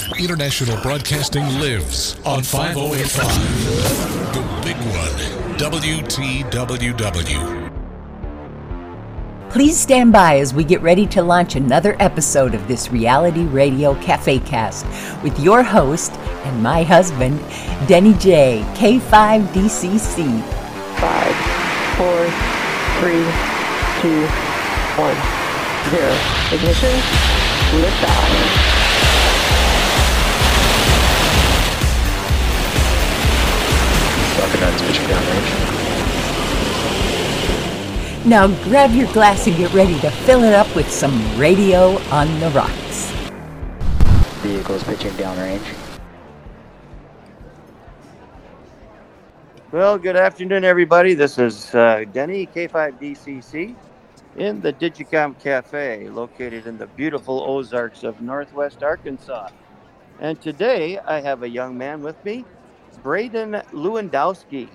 International Broadcasting lives on 5085. The big one, WTWW. Please stand by as we get ready to launch another episode of this reality radio cafe cast with your host and my husband, Denny J, K5DCC. 5, 4, 3, 2, 1, 0. Ignition, liftoff. Rocket pitching downrange. Now grab your glass and get ready to fill it up with some radio on the rocks. Vehicles pitching downrange. Well, good afternoon, everybody. This is Denny, K5DCC, in the Digicom Cafe, located in the beautiful Ozarks of Northwest Arkansas. And today I have a young man with me, Braden Lewandowski,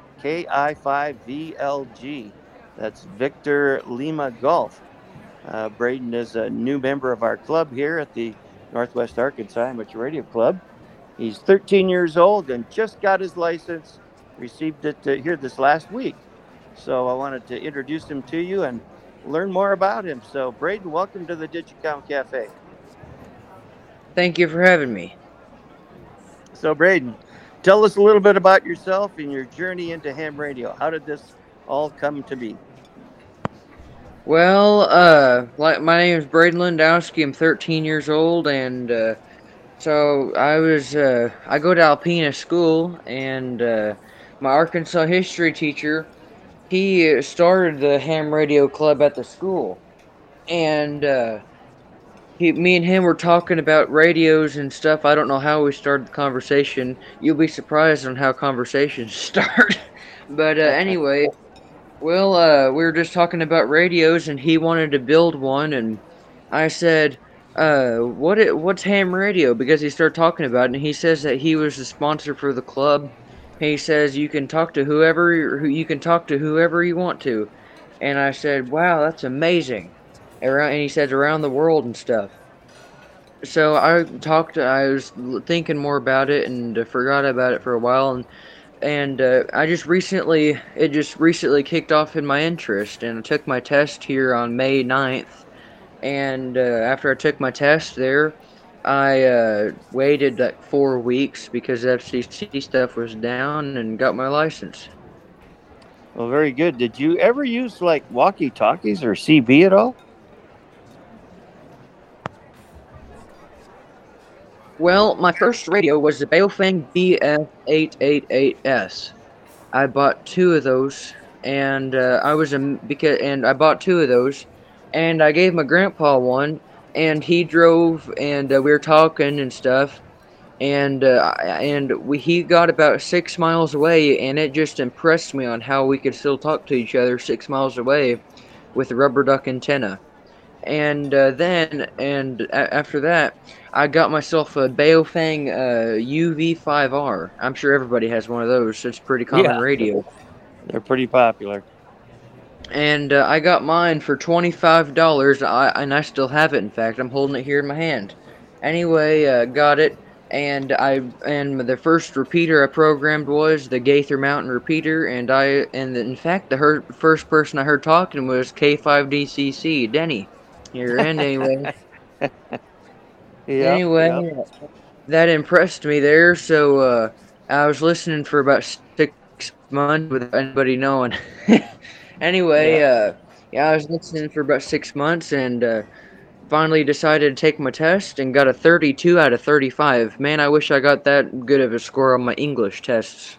KI5VLG. That's Victor Lima Golf. Braden is a new member of our club here at the Northwest Arkansas Amateur Radio Club. He's 13 years old and just got his license, received it here this last week. So I wanted to introduce him to you and learn more about him. So Braden, welcome to the Digicom Cafe. Thank you for having me. So Braden, tell us a little bit about yourself and your journey into ham radio. How did this all come to be? Well, my name is Braden Lewandowski. I'm 13 years old, and so I go to Alpena School, and my Arkansas history teacher, he started the ham radio club at the school, and me and him were talking about radios and stuff. I don't know how we started the conversation. You'll be surprised on how conversations start. But anyway, well, we were just talking about radios, and he wanted to build one, and I said, what's ham radio? Because he started talking about it, and he says that he was the sponsor for the club. He says you can talk to whoever you want to. And I said, wow, that's amazing. And he said around the world and stuff. So I was thinking more about it and forgot about it for a while, and it just recently kicked off in my interest, and I took my test here on May 9th, and after I took my test there, I waited like 4 weeks because FCC stuff was down and got my license. Well, very good. Did you ever use like walkie-talkies or CB at all? Well, my first radio was the Baofeng BF888S. I bought two of those, and I bought two of those, and I gave my grandpa one, and he drove, and we were talking and stuff, and he got about 6 miles away, and it just impressed me on how we could still talk to each other 6 miles away with a rubber duck antenna. And after that, I got myself a Baofeng UV5R. I'm sure everybody has one of those. It's pretty common radio. They're pretty popular. And I got mine for $25. And I still have it. In fact, I'm holding it here in my hand. Anyway, got it. And the first repeater I programmed was the Gaither Mountain repeater. In fact, the first person I heard talking was K5DCC, Denny. You're in anyway. Yep. That impressed me there. So I was listening for about 6 months without anybody knowing. Anyway, I was listening for about 6 months, and finally decided to take my test and got a 32 out of 35. Man, I wish I got that good of a score on my English tests.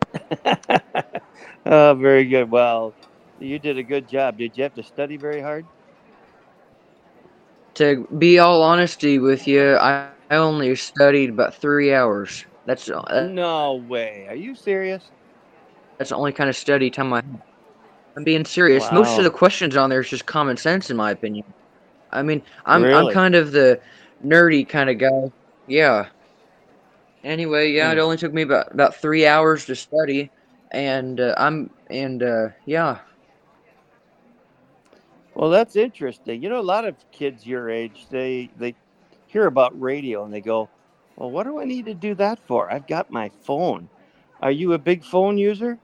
Oh, very good. Well, you did a good job. Did you have to study very hard? To be all honesty with you, I only studied about 3 hours. No way. Are you serious? That's the only kind of study time I have. I'm being serious. Wow. Most of the questions on there is just common sense, in my opinion. I mean, I'm Really? kind of the nerdy kind of guy. Yeah. Anyway, it only took me about 3 hours to study, and yeah. Well, that's interesting. You know, a lot of kids your age, they hear about radio and they go, Well, what do I need to do that for? I've got my phone. Are you a big phone user?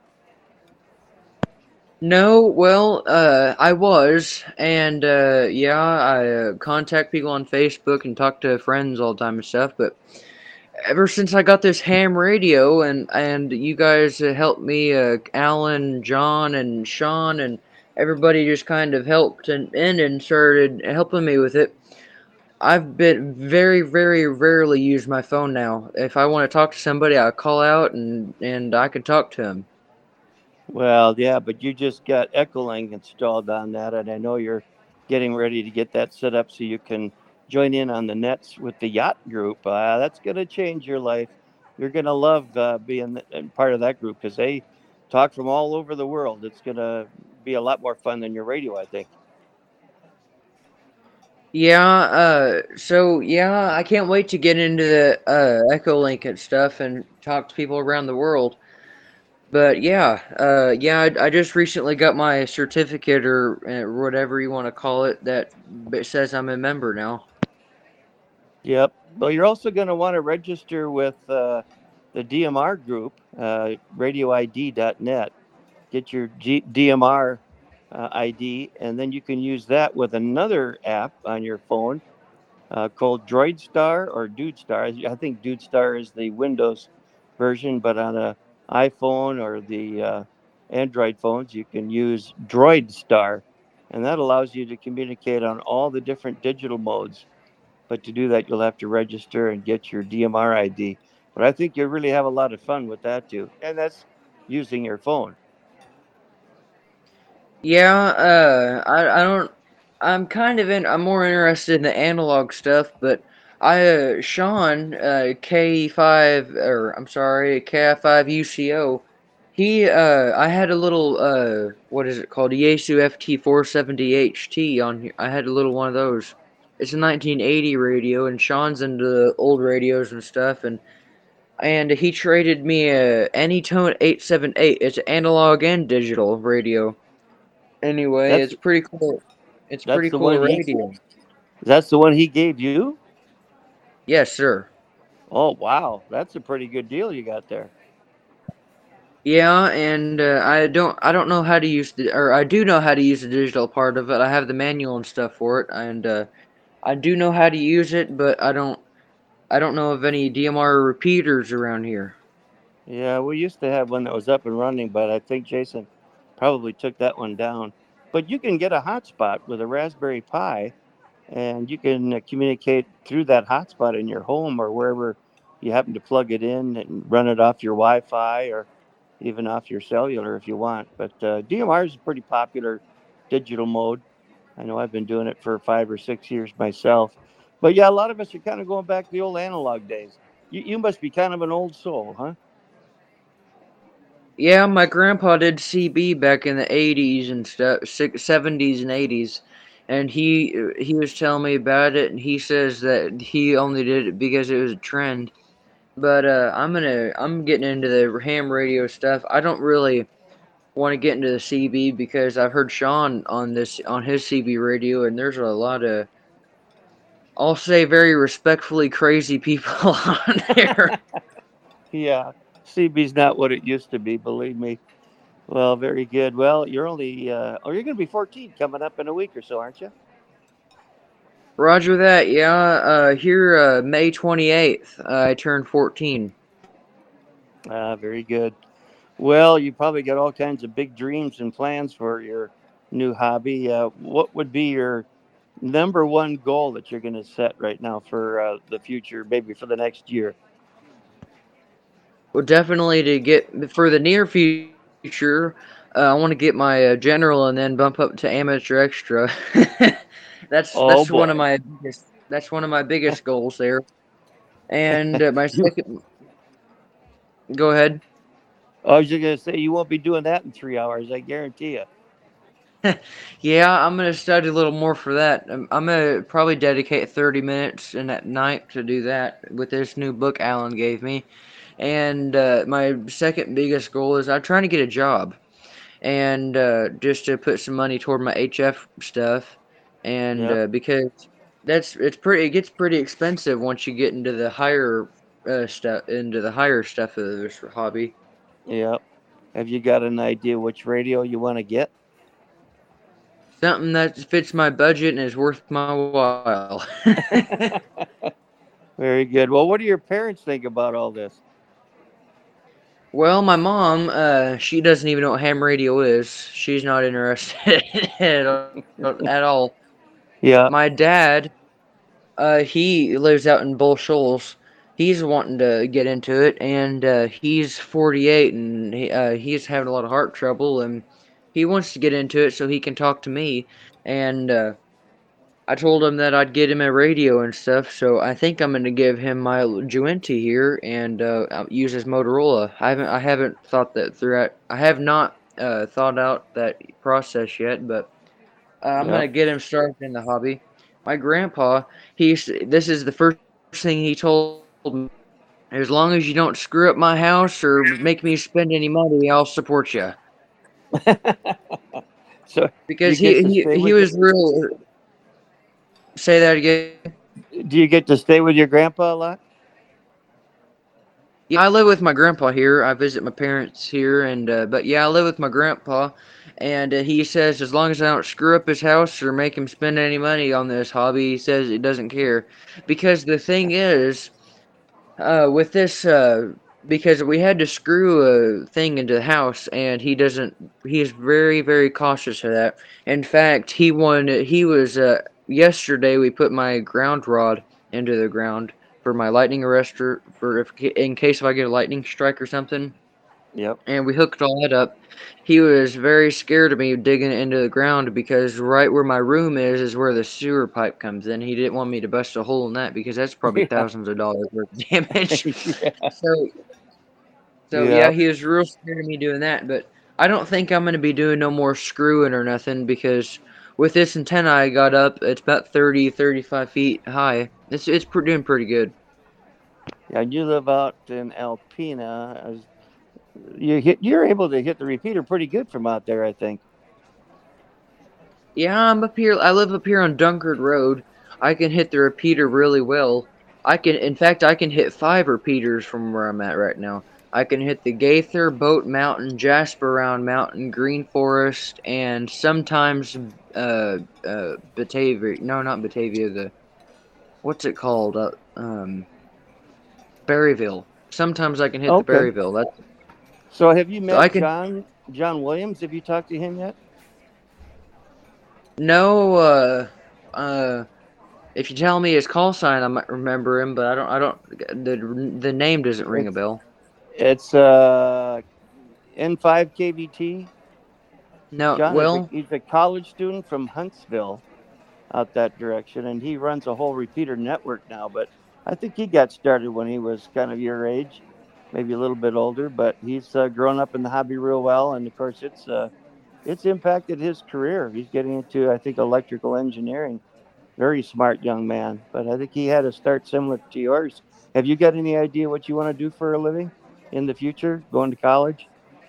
No, well, I was, and yeah, I contact people on Facebook and talk to friends all the time and stuff. But ever since I got this ham radio, and you guys helped me, Alan, John, and Sean, and everybody just kind of helped and started helping me with it. I've been very, very rarely use my phone now. If I want to talk to somebody, I call out and I can talk to them. Well, yeah, but you just got Echolink installed on that, and I know you're getting ready to get that set up so you can join in on the nets with the yacht group. That's going to change your life. You're going to love being part of that group because they talk from all over the world. It's going to be a lot more fun than your radio, I think. Yeah, so yeah, I can't wait to get into the Echolink and stuff and talk to people around the world. But yeah, I just recently got my certificate or whatever you want to call it that says I'm a member now. Yep. Well, you're also going to want to register with the DMR group, radioid.net. Get your DMR ID, and then you can use that with another app on your phone called DroidStar or DudeStar. I think DudeStar is the Windows version, but on a iPhone or the Android phones, you can use DroidStar, and that allows you to communicate on all the different digital modes. But to do that, you'll have to register and get your DMR ID. But I think you'll really have a lot of fun with that too, and that's using your phone. Yeah, I don't. I'm more interested in the analog stuff, but Sean, K5, or I'm sorry, KI5 UCO, I had a little, what is it called? Yaesu FT470 HT on here. I had a little one of those. It's a 1980 radio, and Sean's into the old radios and stuff, and he traded me a Anytone 878. It's an analog and digital radio. Anyway, That's it's pretty cool. It's that's pretty the cool one he radio. that's the one he gave you. Yes, sir. Oh wow, that's a pretty good deal you got there. Yeah, and I don't know how to use or I do know how to use the digital part of it. I have the manual and stuff for it, and I do know how to use it, but I don't know of any DMR repeaters around here. Yeah, we used to have one that was up and running, but I think Jason probably took that one down. But you can get a hotspot with a Raspberry Pi, and you can communicate through that hotspot in your home or wherever you happen to plug it in and run it off your Wi-Fi or even off your cellular if you want. But DMR is a pretty popular digital mode. I know I've been doing it for 5 or 6 years myself. But yeah, a lot of us are kind of going back to the old analog days. You must be kind of an old soul, huh? Yeah, my grandpa did CB back in the 80s and stuff, 70s and 80s, and he was telling me about it, and he says that he only did it because it was a trend. But I'm getting into the ham radio stuff. I don't really want to get into the CB because I've heard Sean on his CB radio, and there's a lot of, I'll say very respectfully, crazy people on there. Yeah, CB's not what it used to be, believe me. Well, very good. Well, you're going to be 14 coming up in a week or so, aren't you? Roger that. Yeah. Here, May 28th, I turned 14. Very good. Well, you probably got all kinds of big dreams and plans for your new hobby. What would be your number one goal that you're going to set right now for the future, maybe for the next year? Well, definitely to get for the near future, I want to get my general and then bump up to amateur extra. that's Oh that's one boy. of my biggest goals there. And my You, second, go ahead. I was just going to say you won't be doing that in 3 hours. I guarantee you. Yeah, I'm gonna study a little more for that. I'm gonna probably dedicate 30 minutes in at night to do that with this new book Alan gave me. And my second biggest goal is I'm trying to get a job, and just to put some money toward my HF stuff, and Yep. because it gets pretty expensive once you get into the higher stuff, into the higher stuff of this hobby. Yep. Have you got an idea which radio you want to get? Something that fits my budget and is worth my while. Very good. Well, what do your parents think about all this? Well, my mom, she doesn't even know what ham radio is. She's not interested at all. Yeah. My dad, he lives out in Bull Shoals. He's wanting to get into it, and he's 48, and he's having a lot of heart trouble, and he wants to get into it so he can talk to me. And I told him that I'd get him a radio and stuff, so I think I'm going to give him my Juenti here and I'll use his Motorola. I haven't thought that through. I have not thought out that process yet, but I'm going to get him started in the hobby. My grandpa, this is the first thing he told me. As long as you don't screw up my house or make me spend any money, I'll support you. So because he was real. Say that again. Do you get to stay with your grandpa a lot? Yeah, I live with my grandpa here. I visit my parents here, and but yeah, I live with my grandpa, and he says as long as I don't screw up his house or make him spend any money on this hobby, he says he doesn't care. Because the thing is, with this, because we had to screw a thing into the house, and he's very, very cautious of that. In fact, he was, yesterday we put my ground rod into the ground for my lightning arrestor, in case if I get a lightning strike or something. Yep. And we hooked all that up. He was very scared of me digging it into the ground because right where my room is where the sewer pipe comes in. He didn't want me to bust a hole in that because that's probably thousands of dollars worth of damage. So yeah, he was real scared of me doing that. But I don't think I'm going to be doing no more screwing or nothing because with this antenna I got up, it's about 30, 35 feet high. It's doing pretty good. Yeah, you live out in Alpena. You're able to hit the repeater pretty good from out there, I think. Yeah, I'm up here. I live up here on Dunkard Road. I can hit the repeater really well. In fact, I can hit 5 repeaters from where I'm at right now. I can hit the Gaither, Boat Mountain, Jasper Round Mountain, Green Forest, and sometimes Batavia. No, not Batavia. What's it called? Berryville. Sometimes I can hit the Berryville. So have you met John Williams? Have you talked to him yet? No. If you tell me his call sign, I might remember him, but I don't. The name doesn't ring a bell. It's N5 KVT. No, John he's a college student from Huntsville, out that direction, and he runs a whole repeater network now. But I think he got started when he was kind of your age, maybe a little bit older. But he's grown up in the hobby real well, and of course it's impacted his career. He's getting into, I think, electrical engineering. Very smart young man, but I think he had a start similar to yours. Have you got any idea what you want to do for a living in the future, going to college?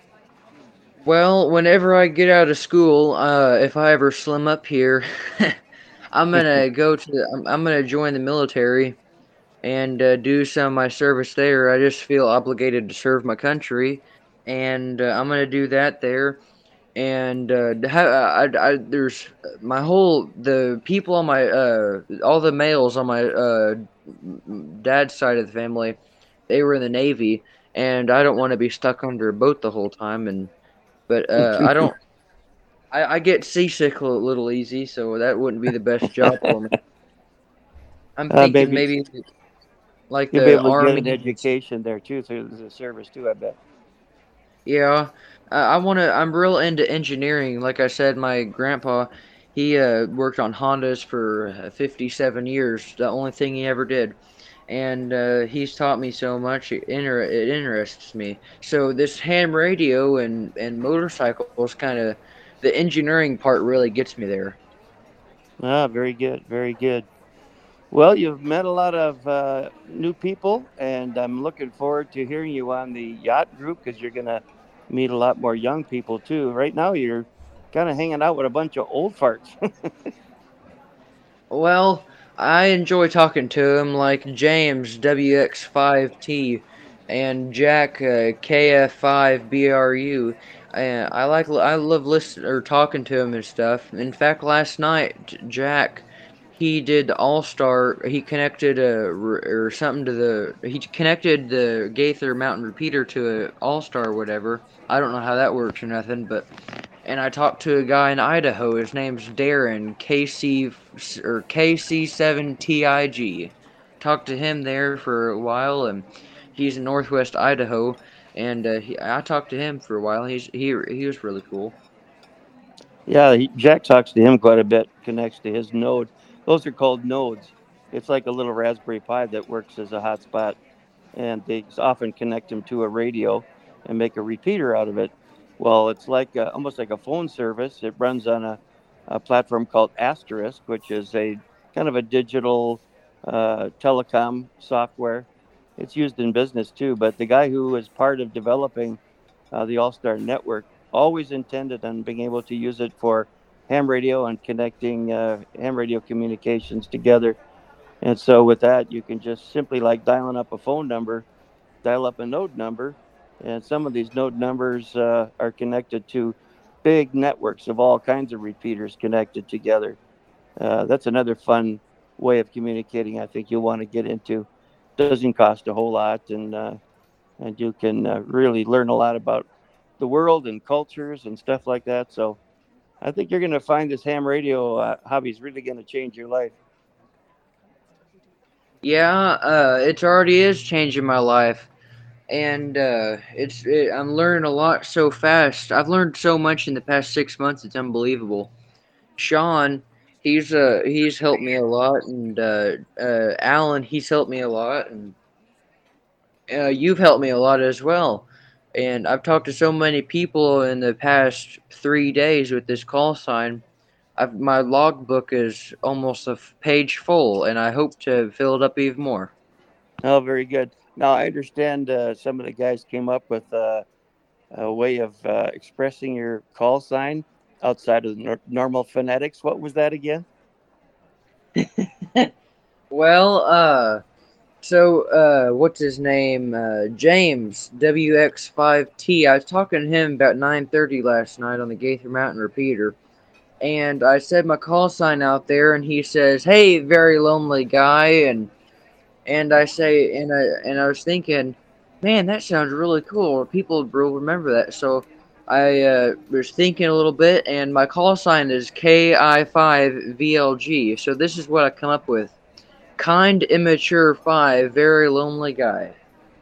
Well, whenever I get out of school, if I ever slim up here, I'm gonna I'm gonna join the military and do some of my service there. I just feel obligated to serve my country, and I'm gonna do that there. And there's the people on my all the males on my dad's side of the family, they were in the Navy, and I don't want to be stuck under a boat the whole time. But I don't. I get seasick a little easy, so that wouldn't be the best job for me. I'm thinking maybe like you'll the be able to Army. get an education there too through the service too, I bet. Yeah, I'm real into engineering. Like I said, my grandpa, he worked on Hondas for 57 years. The only thing he ever did, and he's taught me so much. It interests me. So this ham radio and motorcycles, kind of the engineering part, really gets me there. Ah, very good, very good. Well, you've met a lot of new people, and I'm looking forward to hearing you on the yacht group because you're going to meet a lot more young people, too. Right now, you're kind of hanging out with a bunch of old farts. Well, I enjoy talking to him, like James WX5T and Jack KF5BRU. And I love listening or talking to him and stuff. In fact, last night Jack he did All Star. He connected or something to he connected the Gaither Mountain Repeater to a All Star or whatever. I don't know how that works or nothing, but and I talked to a guy in Idaho. His name's Darren KC7TIG. Talked to him there for a while, and he's in Northwest Idaho. And I talked to him for a while. He was really cool. Yeah, Jack talks to him quite a bit, connects to his node. Those are called nodes. It's like a little Raspberry Pi that works as a hotspot, and they often connect him to a radio and make a repeater out of it. Well, it's like almost like a phone service. It runs on a platform called Asterisk, which is a kind of a digital telecom software. It's used in business too, but the guy who was part of developing the All Star Network always intended on being able to use it for ham radio and connecting ham radio communications together. And so with that, you can just simply like dialing up a phone number, dial up a node number, and some of these node numbers are connected to big networks of all kinds of repeaters connected together. That's another fun way of communicating. I think you'll want to get into. Doesn't cost a whole lot, and you can really learn a lot about the world and cultures and stuff like that. So I think you're going to find this ham radio hobby is really going to change your life. Yeah, it already is changing my life, and I'm learning a lot so fast. I've learned so much in the past 6 months. It's unbelievable. Sean, he's helped me a lot, and Alan, he's helped me a lot, and you've helped me a lot as well. And I've talked to so many people in the past 3 days with this call sign. My logbook is almost a page full, and I hope to fill it up even more. Oh, very good. Now, I understand some of the guys came up with a way of expressing your call sign outside of the normal phonetics. What was that again? Well, what's his name? James WX5T. I was talking to him about 9:30 last night on the Gaither Mountain Repeater, and I said my call sign out there, and he says, "Hey, very lonely guy," and I say, and I was thinking, man, that sounds really cool. People will remember that. So I was thinking a little bit, and my call sign is KI5VLG. So this is what I come up with. Kind, immature 5, very lonely guy.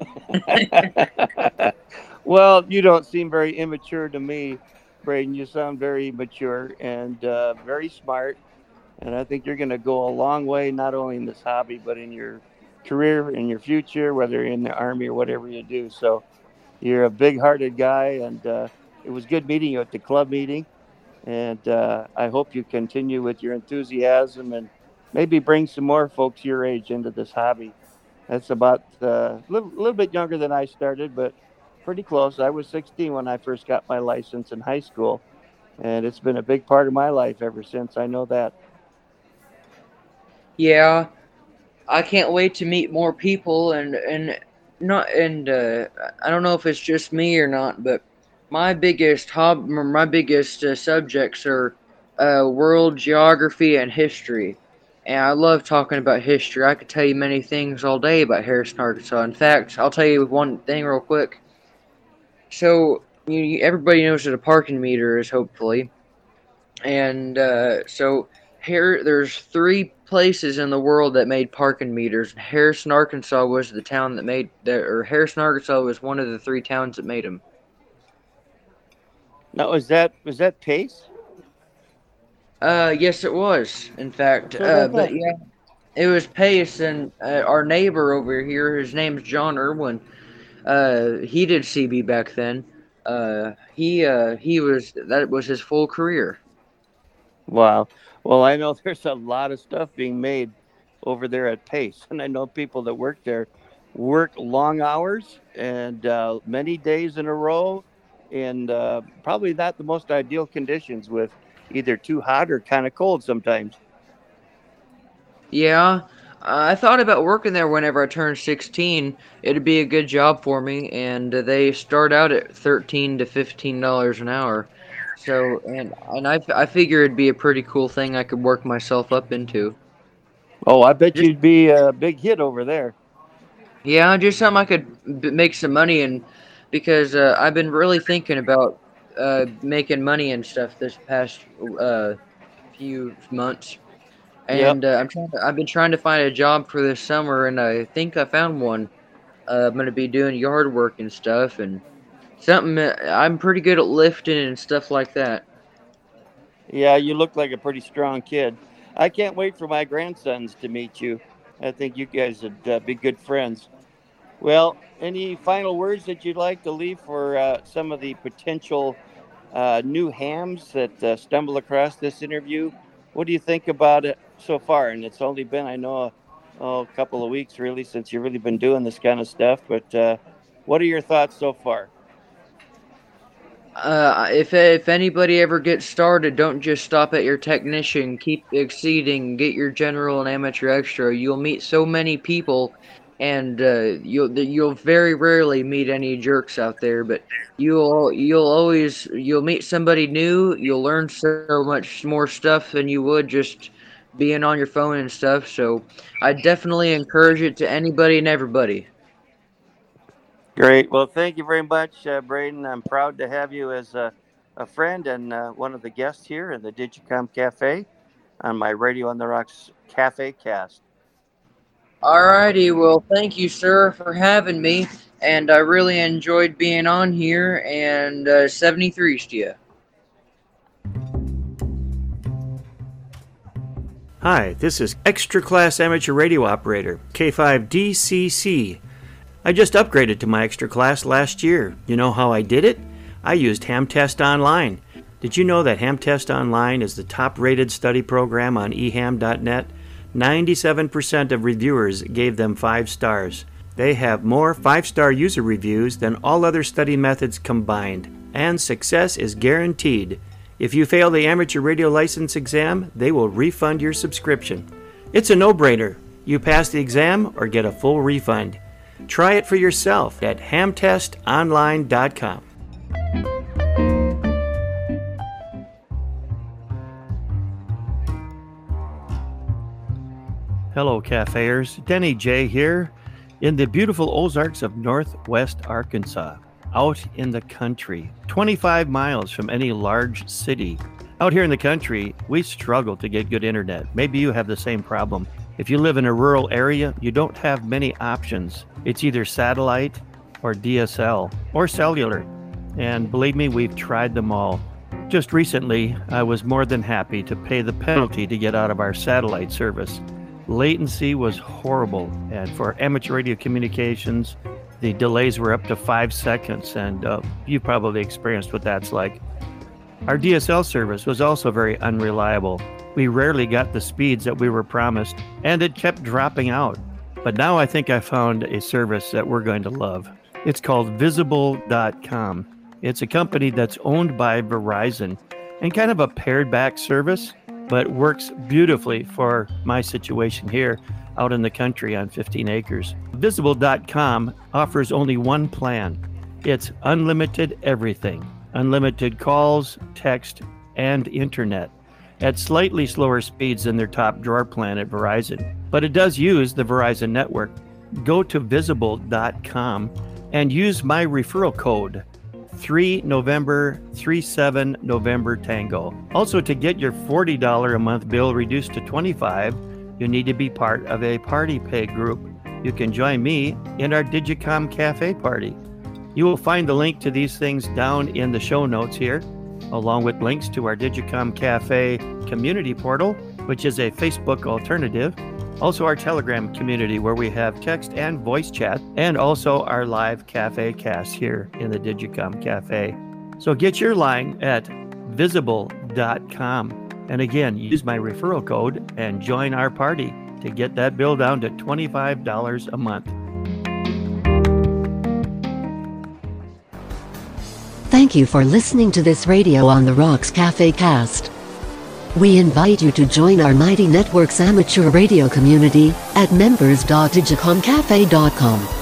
Well, you don't seem very immature to me, Braden. You sound very mature and very smart. And I think you're going to go a long way, not only in this hobby, but in your career, in your future, whether you're in the Army or whatever you do. So you're a big hearted guy. And it was good meeting you at the club meeting. And I hope you continue with your enthusiasm and maybe bring some more folks your age into this hobby. That's about a little bit younger than I started, but pretty close. I was 16 when I first got my license in high school, and it's been a big part of my life ever since. I know that. Yeah, I can't wait to meet more people and not and I don't know if it's just me or not, but my biggest subjects are world geography and history. And I love talking about history. I could tell you many things all day about Harrison, Arkansas. In fact, I'll tell you one thing real quick. So, everybody knows what a parking meter is, hopefully. And so here, there's 3 places in the world that made parking meters. Harrison, Arkansas was the town that made that, or Harrison, Arkansas was one of the 3 towns that made them. Now, was that Pace? Yes, it was. In fact, So about but that. yeah, it was Pace, and our neighbor over here. His name's John Irwin. He did CB back then. That was his full career. Wow. Well, I know there's a lot of stuff being made over there at Pace, and I know people that work there work long hours and many days in a row, and probably not the most ideal conditions with either too hot or kind of cold sometimes. Yeah, I thought about working there whenever I turned 16. It'd be a good job for me, and they start out at $13 to $15 an hour. So, and I figure it'd be a pretty cool thing I could work myself up into. Oh, I bet Just you'd be a big hit over there. Yeah, just something I could make some money in, because I've been really thinking about making money and stuff this past uh, few months. Yep. And I've been trying to find a job for this summer, and I think I found one. I'm gonna be doing yard work and stuff, and something I'm pretty good at lifting and stuff like that. Yeah, you look like a pretty strong kid. I can't wait for my grandsons to meet you. I think you guys would be good friends. Well, any final words that you'd like to leave for some of the potential new hams that stumble across this interview? What do you think about it so far? And it's only been, I know, a couple of weeks really since you've really been doing this kind of stuff. But what are your thoughts so far? If anybody ever gets started, don't just stop at your technician. Keep exceeding. Get your general and amateur extra. You'll meet so many people, and you'll very rarely meet any jerks out there. But you'll meet somebody new. You'll learn so much more stuff than you would just being on your phone and stuff. So I definitely encourage it to anybody and everybody. Great. Well, thank you very much, Braden. I'm proud to have you as a friend and one of the guests here in the Digicom Cafe on my Radio on the Rocks Cafe Cast. Alrighty, well, thank you, sir, for having me, and I really enjoyed being on here, and 73's to you. Hi, this is Extra Class Amateur Radio Operator, K5DCC. I just upgraded to my extra class last year. You know how I did it? I used HamTest Online. Did you know that HamTest Online is the top-rated study program on eham.net? 97% of reviewers gave them 5 stars. They have more 5-star user reviews than all other study methods combined, and success is guaranteed. If you fail the amateur radio license exam, they will refund your subscription. It's a no-brainer. You pass the exam or get a full refund. Try it for yourself at hamtestonline.com. Hello, cafeers. Denny J here in the beautiful Ozarks of Northwest Arkansas, out in the country, 25 miles from any large city. Out here in the country, we struggle to get good internet. Maybe you have the same problem. If you live in a rural area, you don't have many options. It's either satellite or DSL or cellular. And believe me, we've tried them all. Just recently, I was more than happy to pay the penalty to get out of our satellite service. Latency was horrible, and for amateur radio communications, the delays were up to 5 seconds, and you probably experienced what that's like. Our DSL service was also very unreliable. We rarely got the speeds that we were promised, and it kept dropping out. But now I think I found a service that we're going to love. It's called Visible.com. It's a company that's owned by Verizon and kind of a pared back service, but works beautifully for my situation here out in the country on 15 acres. Visible.com offers only one plan. It's unlimited everything. Unlimited calls, text, and internet at slightly slower speeds than their top drawer plan at Verizon. But it does use the Verizon network. Go to Visible.com and use my referral code 3NovemberTango. Also, to get your $40 a month bill reduced to $25, you need to be part of a party pay group. You can join me in our Digicom Cafe party. You will find the link to these things down in the show notes here, along with links to our Digicom Cafe community portal, which is a Facebook alternative, also our Telegram community where we have text and voice chat, and also our live cafe cast here in the Digicom Cafe. So get your line at Visible.com. And again, use my referral code and join our party to get that bill down to $25 a month. Thank you for listening to this Radio on the Rocks Cafe cast. We invite you to join our Mighty Networks amateur radio community at members.digicomcafe.com.